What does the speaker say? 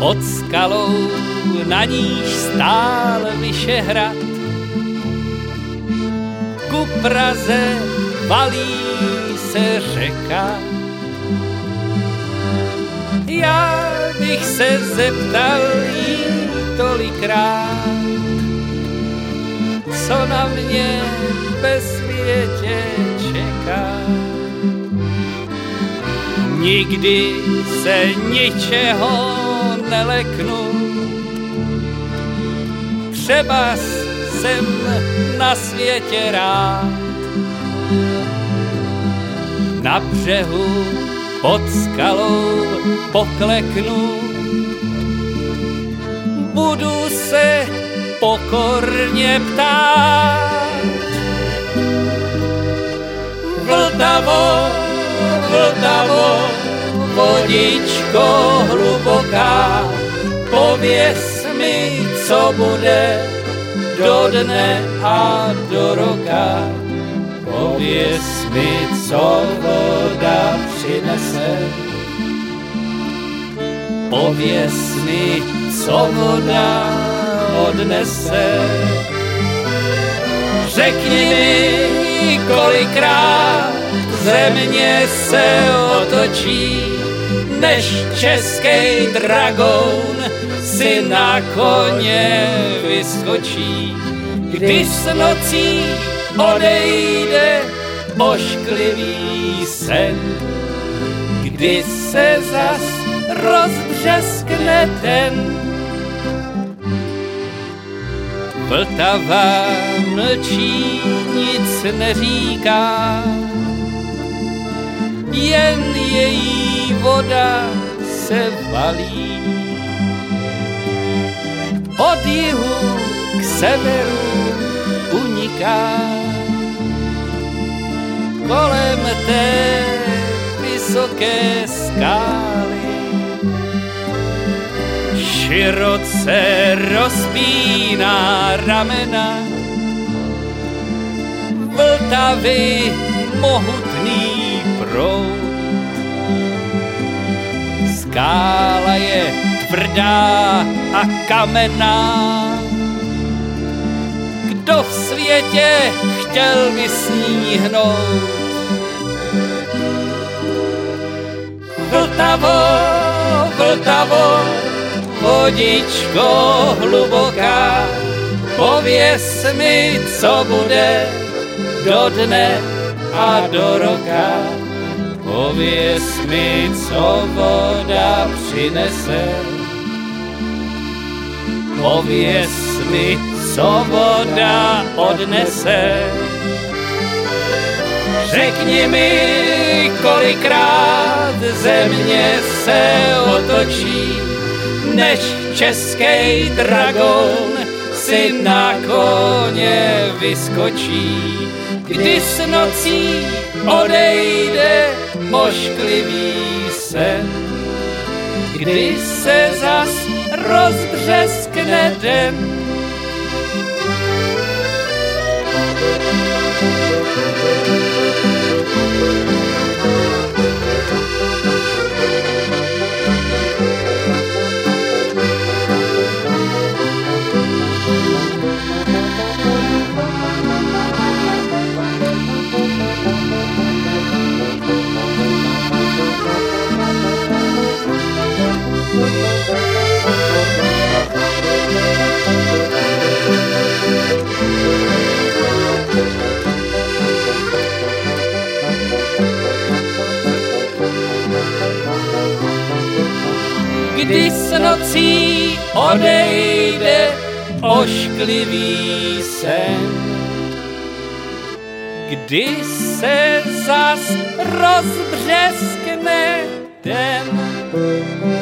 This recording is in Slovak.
pod skalou, na níž stál Vyšehrad. Ku Praze valí se řeka. Já bych se zeptal jí tolikrát, co na mě ve světě čeká. Nikdy se ničeho neleknu, třeba jsem na světě rád. Na břehu pod skalou pokleknu, budu se pokorně ptát. Vltavo, Vltavo, vodičko hluboká, pověz mi, co bude do dne a do roka. Pověz mi, co voda přinese. Pověz mi, co voda odnese. Řekni mi, kolikrát země se otočí, než český dragoun si na koně vyskočí. Když s nocí odejde ošklivý sen, kdy se zas rozbřeskne den. Vltava mlčí, nic neříká, jen její voda se valí. Od jihu k severu uniká, kolem té vysoké skály široce rozpíná ramena. Vltavy mohutný proud, skála je tvrdá a kamenná. Kdo v světě chtěl by s ní hnout? Vltavo, Vltavo, vodičko hluboká, pověz mi, co bude do dne a do roka. Pověz mi, co voda přinese. Pověz mi, co voda odnese. Řekni mi, kolikrát země se otočí, než český dragoun si na koně vyskočí. Kdy s nocí odejde ošklivý sen, kdy se zas rozbřeskne den. Kdy s nocí odejde ošklivý sen, kdy se zas rozbřeskne den.